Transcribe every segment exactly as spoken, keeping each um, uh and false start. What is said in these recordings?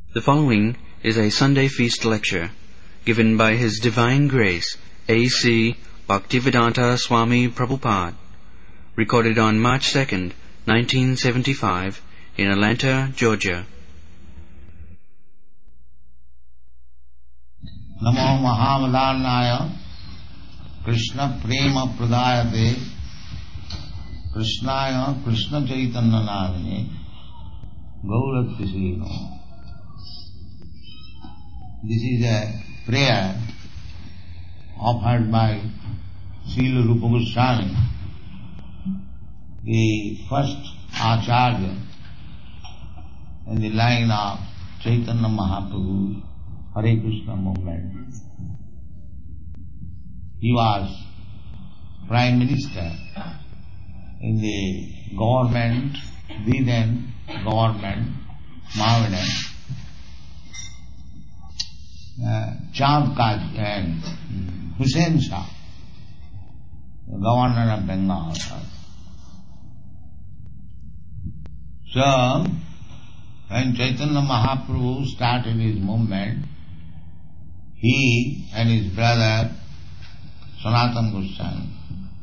The following is a Sunday Feast lecture given by His Divine Grace A C Bhaktivedanta Swami Prabhupada, recorded on March second, nineteen seventy-five, in Atlanta, Georgia. Namo Mahamadannaya Krishna Prema Pradayate Krishnaya Krishna Chaitanya Namine Gauratisino. This is a prayer offered by Srila Rupa Goswami, the first Acharya in the line of Chaitanya Mahaprabhu's Hare Krishna movement. He was Prime Minister in the government, the then government, Mahavidan, uh, Chand Kaj and Hussain Shah, the governor of Bengal. So, when Chaitanya Mahaprabhu started his movement, he and his brother Sanatana Goswami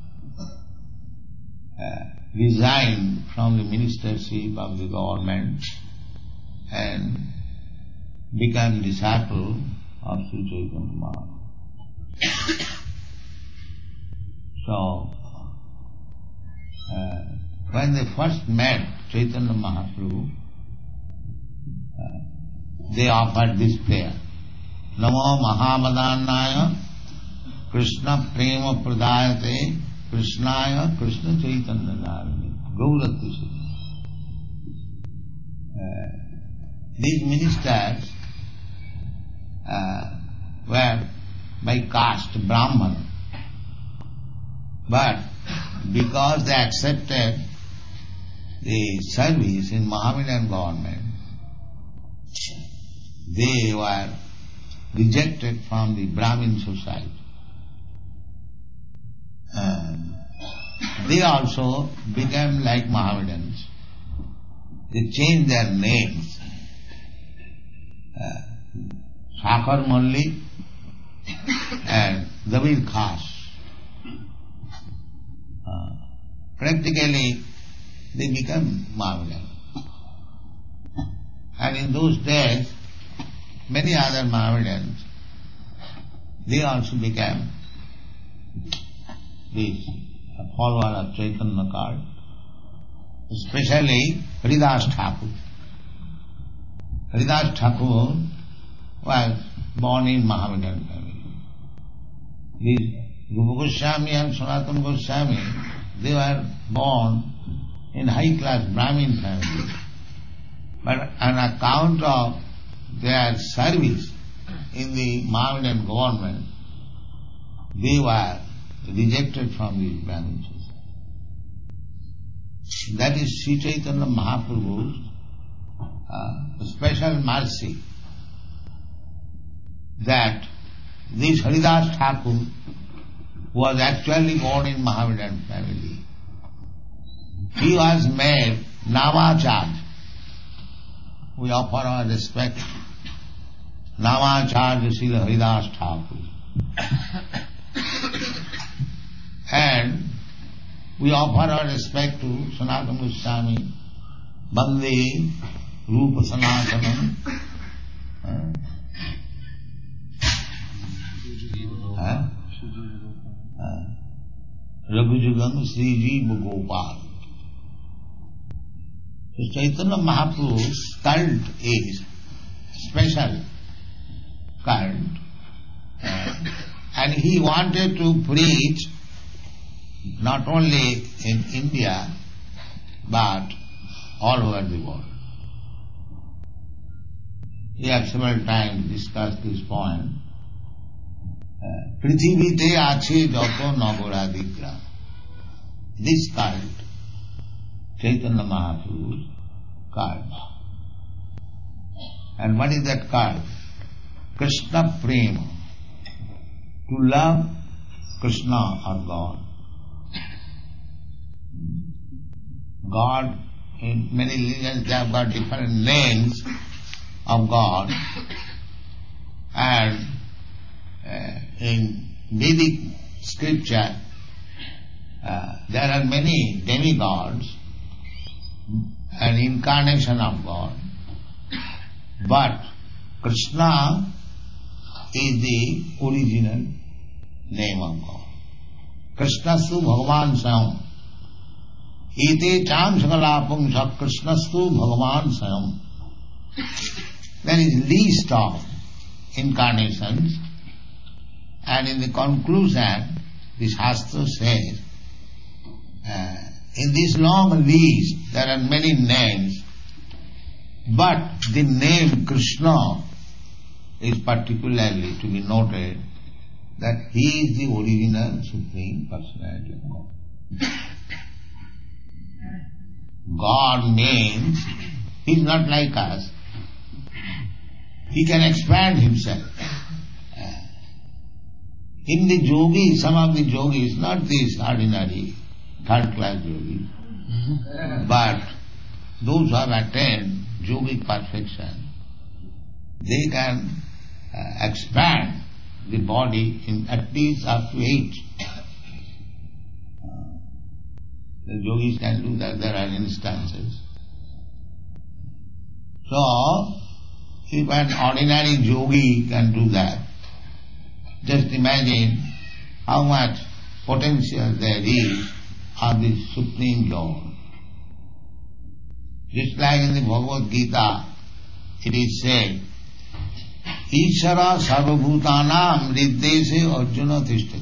uh, resigned from the ministership of the government and became disciple of Sri Chaitanya Mahaprabhu. So, uh, when they first met Chaitanya Mahaprabhu, uh, they offered this prayer: Namo Mahamadannaya Krishna Prema Pradayate Krishnaya Krishna Chaitanya Namine Gauratisino. Uh, these ministers uh, were by caste Brahman, but because they accepted the service in Mahavidan government, they were rejected from the Brahmin society. And they also became like Mahavidans. They changed their names. Uh, Sakhar Malli and Dabir Khas. Uh, practically they became Mahavidan. And in those days, many other Mahavidans, they also became this follower of Chaitanya cult, especially Haridas Thakur. Haridas Thakur was born in Mahavidan family. These Rupa Goswami and Sanatana Goswami, they were born in high class Brahmin family. But on account of their service in the Mahavidan government, they were rejected from the Brahmin society. That is Sri Chaitanya Mahaprabhu's uh, special mercy, that this Haridas Thakur was actually born in Mahavidan family. He was made Namacharya. We offer our respect. Namacharya Sri Haridas Thakur. And we offer our respect to Sanatana Goswami, Bande, Rupa Sanatana, uh, uh, Raghujugam Sri Jiva Gopal. So Chaitanya Mahaprabhu's cult is special cult, uh, and he wanted to preach not only in India, but all over the world. We have several times discussed this point. Prithivite ache joto nagaradigra. This cult, Chaitanya Mahaprabhu's cult. And what is that cult? Krishna Prema. To love Krishna or God. God, in many religions they have got different names of God, and uh, in Vedic scripture uh, there are many demigods, an incarnation of God, but Krishna is the original name of God. Krishnastu Bhagavan Swayam. Ete cham sakalapam sa Krishnastu Bhagavan Swayam. There is list of incarnations, and in the conclusion the Shastra says, uh, in this long list there are many names, but the name Krishna is particularly to be noted, that he is the original Supreme Personality of God. God means he is not like us. He can expand himself. In the yogis, some of the yogis, not these ordinary third class yogis, but those who have attained yogic perfection, they can uh, expand the body in at least up to eight. Uh, the yogis can do that, there are instances. So, if an ordinary yogi can do that, just imagine how much potential there is of the Supreme Lord. Just like in the Bhagavad Gita, it is said, Ishara sarvabhutanam riddese Arjuna tishtati.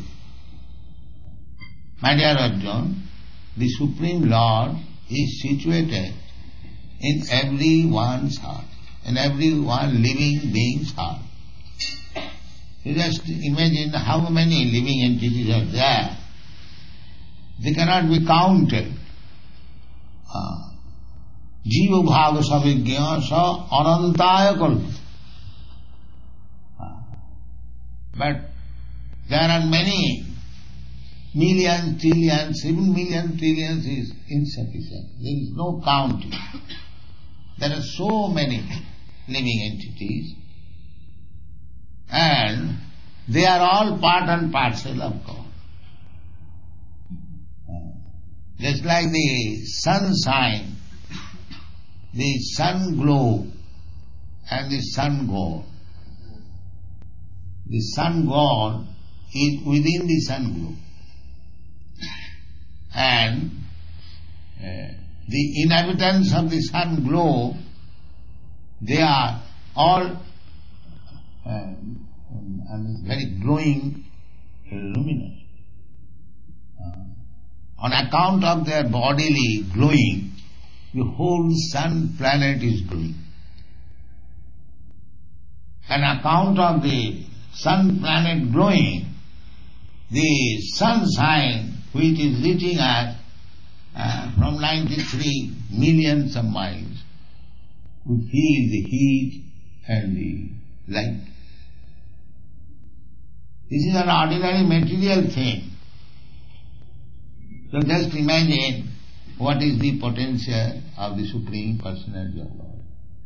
My dear Arjuna, the Supreme Lord is situated in everyone's heart, in every one living being's heart. You just imagine how many living entities are there. They cannot be counted. Jiva bhaga savigya sa anantaya kalpa. But there are many, millions, trillions, even millions, trillions is insufficient. There is no counting. There are so many living entities, and they are all part and parcel of God. Just like the sunshine, the sun glow and the sun god. The sun god is within the sun glow. And uh, the inhabitants of the sun glow, they are all um, um, very glowing, luminous. Uh, on account of their bodily glowing, the whole sun planet is glowing. On account of the sun planet glowing, the sunshine which is reaching us uh, from ninety-three millions of miles, we feel the heat and the light. This is an ordinary material thing. So just imagine what is the potential of the Supreme Personality of God.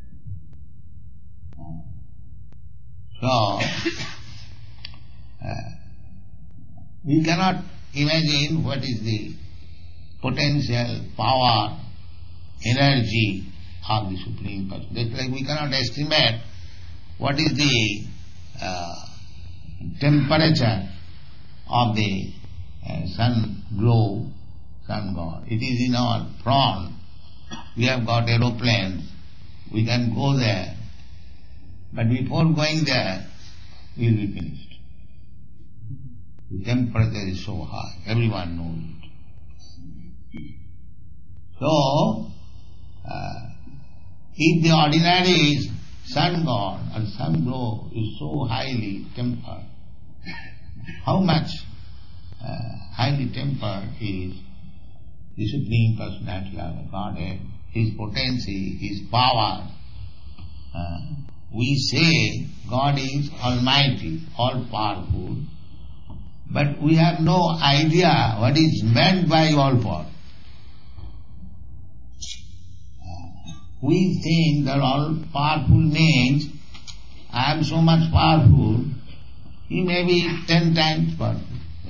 So, uh, we cannot imagine what is the potential, power, energy of the Supreme Person. Just like we cannot estimate what is the uh, temperature of the uh, sun glow, sun god. It is in our prawn. We have got aeroplanes. We can go there. But before going there, we will be finished. The temperature is so high. Everyone knows it. So, uh, if the ordinary sun god or sun glow is so highly tempered, how much uh, highly tempered is the Supreme Personality of Godhead, His potency, His power. Uh, we say God is almighty, all-powerful, but we have no idea what is meant by all-powerful. Uh, we think that all powerful means I am so much powerful, he may be ten times powerful.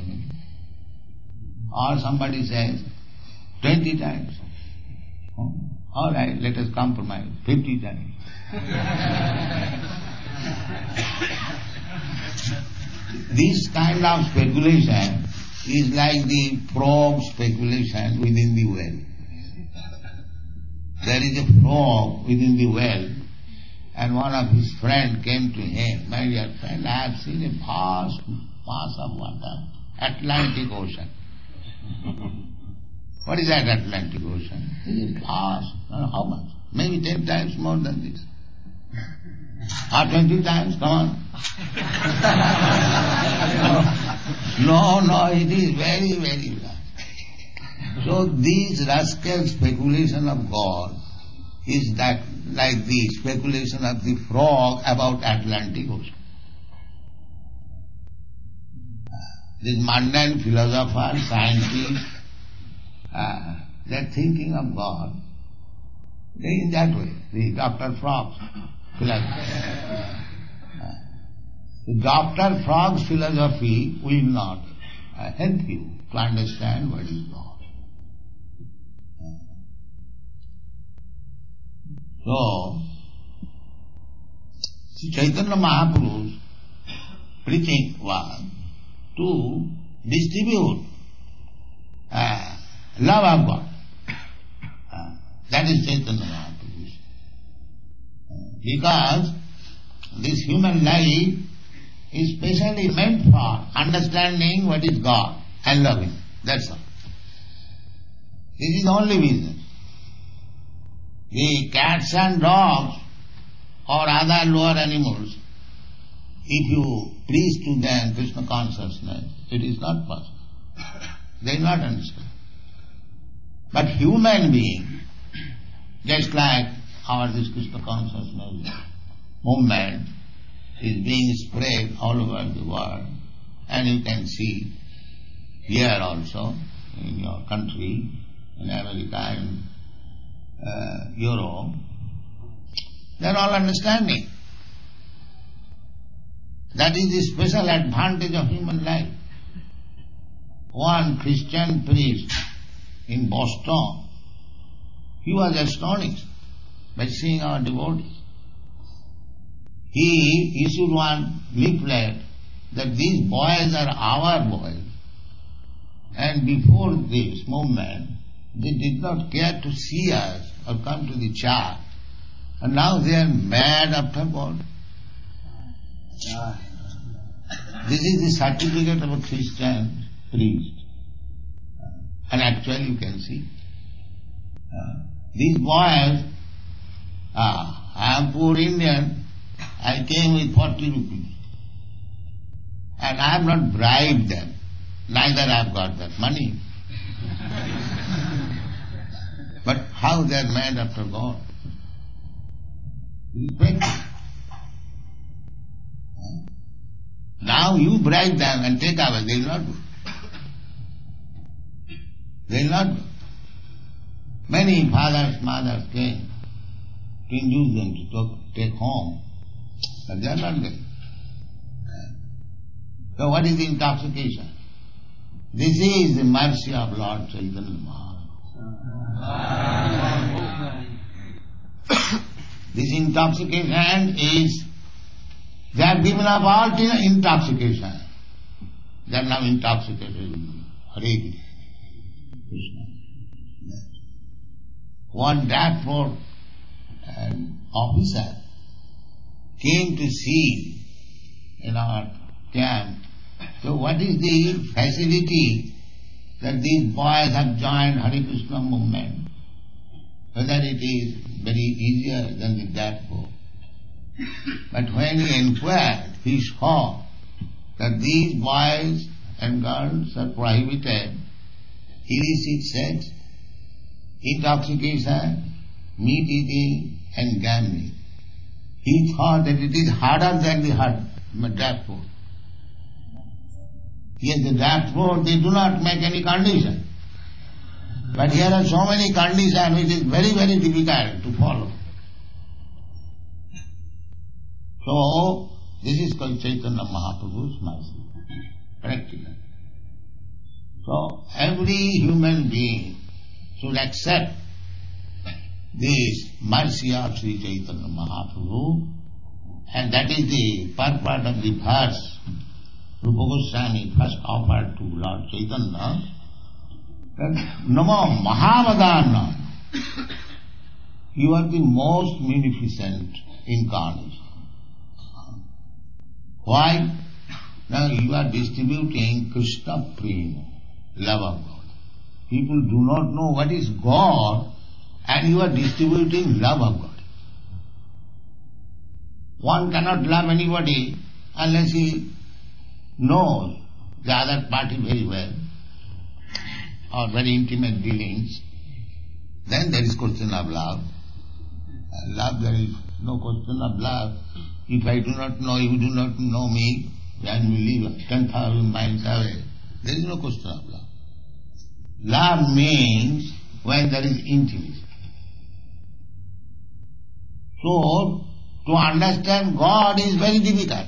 Or somebody says twenty times. Oh, all right, let us compromise, fifty times. This kind of speculation is like the frog speculation within the well. There is a frog within the well, and one of his friends came to him, my dear friend, I have seen a vast mass of water, Atlantic Ocean. What is that Atlantic Ocean? It is vast. How much? Maybe ten times more than this. Or twenty times, come on. No, no, it is very, very vast. So this rascal speculation of God is that like the speculation of the frog about Atlantic Ocean. These mundane philosophers, scientists, uh, they are thinking of God. They in that way. The Doctor Frog's philosophy. Uh, the Doctor Frog's philosophy will not uh, help you to understand what is God. So, Chaitanya Mahaprabhu's preaching was to distribute uh, love of God. Uh, that is Chaitanya Mahaprabhu. Uh, because this human life is specially meant for understanding what is God and loving. That's all. This is the only reason. The cats and dogs or other lower animals, if you preach to them Krishna consciousness, it is not possible. They will not understand. But human being, just like our this Krishna consciousness movement is being spread all over the world, and you can see here also, in your country, in America, in uh, Europe, they are all understanding. That is the special advantage of human life. One Christian priest in Boston, he was astonished by seeing our devotees. He issued one leaflet that these boys are our boys, and before this movement they did not care to see us or come to the church, and now they are mad after God. This is the certificate of a Christian priest. And actually you can see. Uh, these boys, uh, I am poor Indian, I came with forty rupees. And I have not bribed them, neither I have got that money. But how they are mad after God? It is practical. Now you bribe them and take away, they will not do. They will not do. Many fathers, mothers came to induce them to talk, take home, but they are not going. So what is the intoxication? This is the mercy of Lord Chaitanya Mahaprabhu. This intoxication is, they have given up all intoxication. They are now intoxicated with Hare Krishna. One Dartford an officer came to see in our camp, so what is the facility that these boys have joined Hare Krishna movement? Whether it is very easier than the Dartford. But when he inquired, he saw that these boys and girls are prohibited illicit sex, intoxication, meat eating and gambling. He thought that it is harder than the Dartford. Yes, the Dartford, they do not make any condition. But here are so many conditions which is very, very difficult to follow. So, this is called Chaitanya Mahaprabhu's mercy, practical. So, every human being should accept this mercy of Sri Chaitanya Mahaprabhu, and that is the purport of the verse Rupa Goswami first offered to Lord Chaitanya, that Namo Mahavadana, you are the most munificent incarnation. Why? Now you are distributing Krishna Prema, love of God. People do not know what is God, and you are distributing love of God. One cannot love anybody unless he knows the other party very well, or very intimate dealings. Then there is question of love. Love, there is no question of love. If I do not know, you do not know me, then we live ten thousand miles away. There is no question of love. Love means when there is intimacy. So, to understand God is very difficult.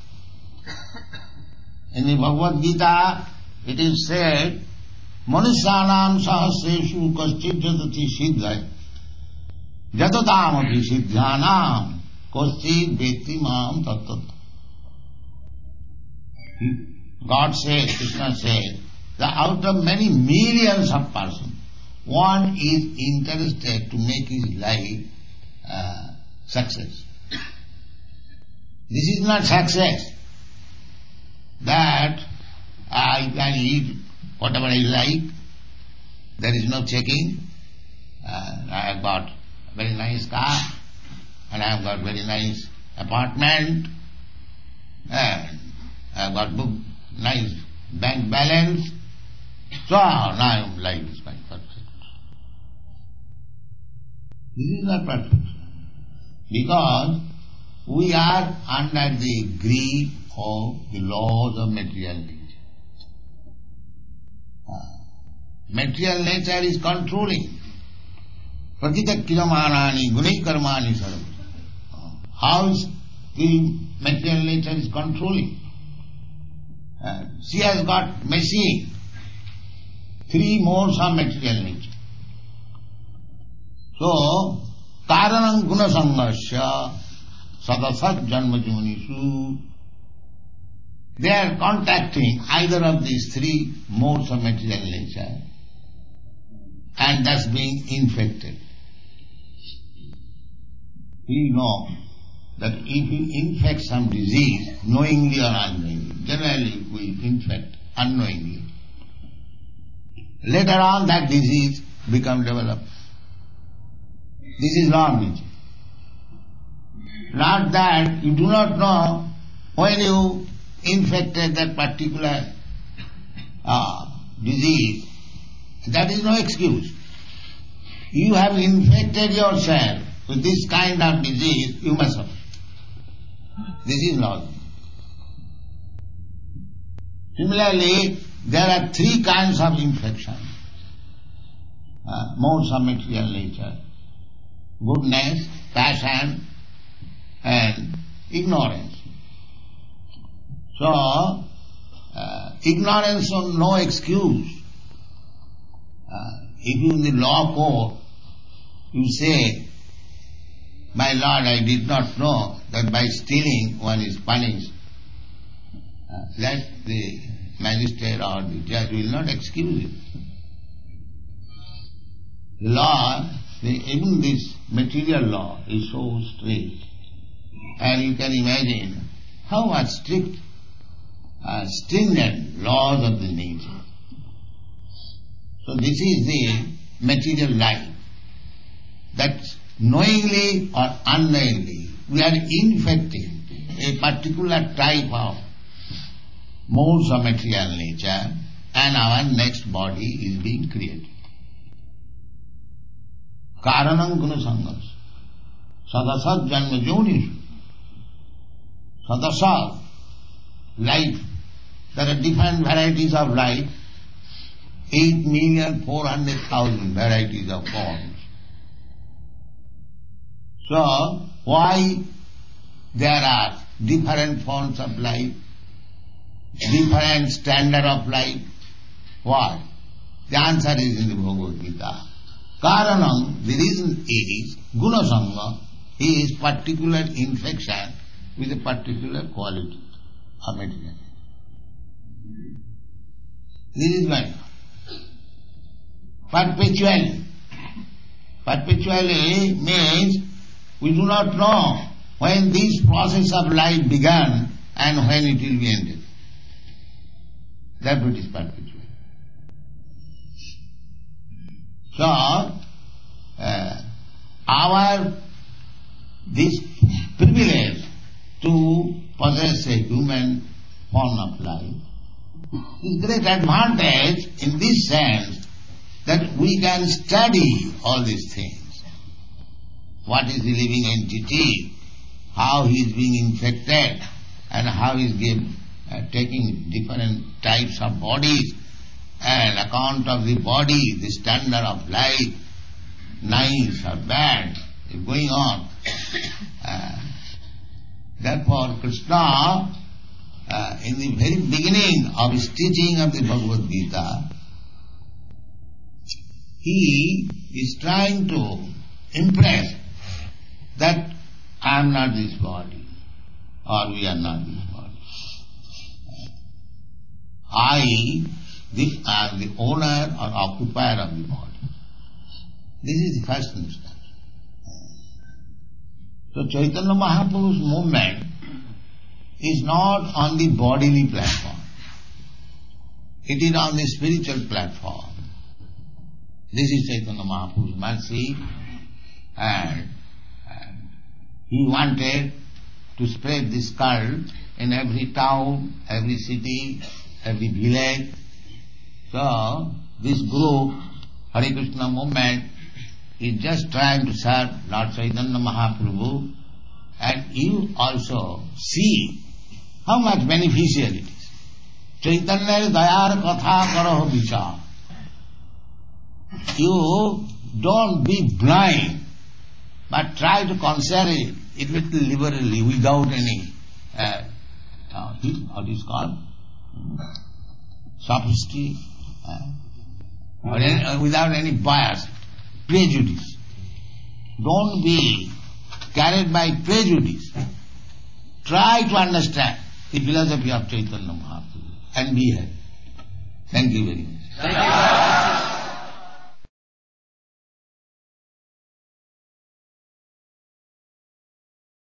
In the Bhagavad Gita, it is said, Manusyanam sahasreshu kaschid jatati siddhai jatatam api siddhyanam kaschid veti mam tattat. God says, Krishna says, that out of many millions of persons, one is interested to make his life uh, success. This is not success, that I can eat whatever I like, there is no checking, uh, I have got a very nice car, and I have got very nice apartment, and I have got book, nice bank balance, so now life is quite perfect. This is not perfect, because we are under the grip of the laws of material nature. Material nature is controlling. Pratita kilamanani gunai karmani sarva. How is the material nature is controlling? Uh, she has got machine, three modes of material nature. So, karanam guna sanghasya sadasat janma jonishu. They are contacting either of these three modes of material nature and thus being infected. We know that if we infect some disease, knowingly or unknowingly, generally we infect unknowingly, later on that disease becomes developed. This is law of nature. Not that you do not know when you infected that particular uh, disease, that is no excuse. You have infected yourself with this kind of disease, you must suffer. This is law. Similarly, there are three kinds of infection, uh, modes of material nature: goodness, passion, and ignorance. So, uh, ignorance of no excuse. Uh, if you in the law court, you say, my lord, I did not know that by stealing one is punished, uh, that the magistrate or the judge will not excuse it. The law, the, even this material law is so strict, and you can imagine how much strict, uh, stringent laws of the nature. So this is the material life, that knowingly or unknowingly we are infecting a particular type of modes of material nature, and our next body is being created. Karanam guna sanghas sadasat janma jonishu. Sadasat, life. There are different varieties of life, eight million four hundred thousand varieties of forms. So, why there are different forms of life, different standard of life. Why? The answer is in the Bhagavad Gita. Karanam, the reason is, Gunasanga, he is particular infection with a particular quality of material. This is why. Perpetually. Perpetually means we do not know when this process of life began and when it will be ended. Therefore it is perpetual. So, uh, our this privilege to possess a human form of life is great advantage in this sense that we can study all these things. What is the living entity, how he is being infected, and how he is give, uh, taking different types of bodies, and account of the body, the standard of life, nice or bad, is going on. Uh, therefore Krishna, uh, in the very beginning of his teaching of the Bhagavad Gita, he is trying to impress that I am not this body, or we are not this body. I the, am the owner or occupier of the body. This is the first instance. So Chaitanya Mahaprabhu's movement is not on the bodily platform. It is on the spiritual platform. This is Chaitanya Mahaprabhu's mercy, and, and he wanted to spread this cult in every town, every city, every village. So this group, Hare Krishna movement, is just trying to serve Lord Chaitanya Mahaprabhu, and you also see how much beneficial it is. Chaitanya dayar katha karaho vichar. You don't be blind, but try to consider it, it little liberally, without any, uh, uh, what is called, sophistry, uh, or any, uh, without any bias, prejudice. Don't be carried by prejudice. Try to understand the philosophy of Chaitanya Mahaprabhu and be happy. Thank you very much.